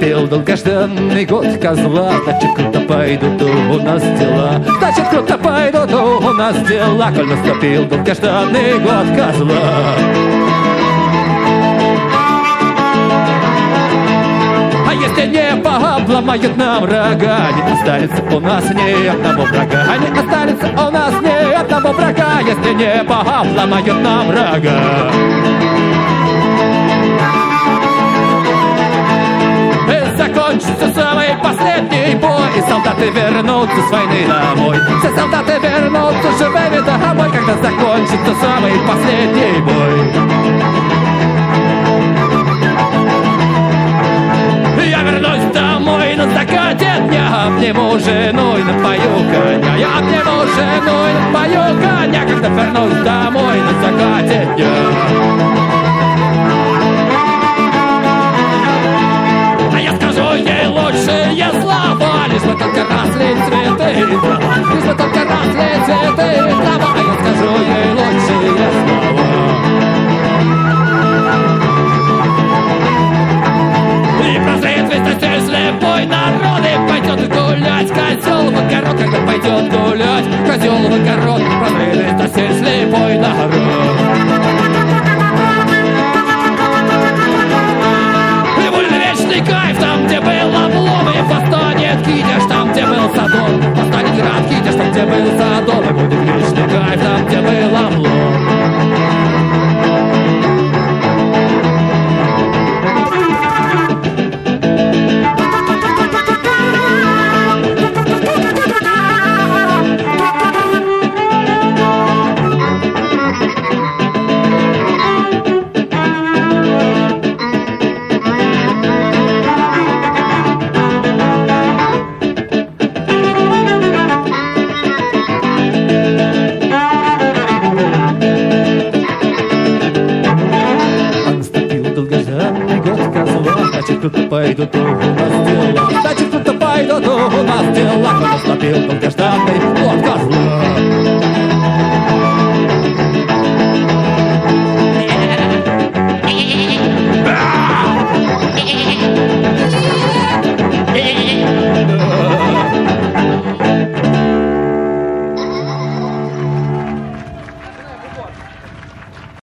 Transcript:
наступил долгожданный год козла. Значит, круто пойдут у нас дела. Значит, круто пойдут у нас дела, коль наступил долгожданный год козла. А если небо обломают нам рога, не останется у нас ни одного врага. Не останется у нас ни одного врага, если небо обломают нам рога. И закончится самый последний бой, и солдаты вернутся с войны домой. Все солдаты вернутся живыми домой, когда закончится самый последний бой. Я вернусь домой на закате дня, обниму жену и напою коня. Я обниму жену и напою коня, когда вернусь домой на закате дня. А я скажу ей лучшие слова, лишь бы только росли цветы и трава. Лишь бы только росли цветы и трава. А я скажу ей лучшие слова. И прозреет весь Россию слепой народ, и пойдет гулять козел в огород. Когда пойдет гулять козел в огород, прозреет весь Россию слепой народ. И вольный вечный кайф там, где был облом, и восстанет Китеж там, где был Содом. Восстанет град Китеж там, где был Содом, и будет вечный кайф там, где был облом. Круто пойдут у нас дела. Значит, круто пойдут у нас дела, когда наступил долгожданный год козла.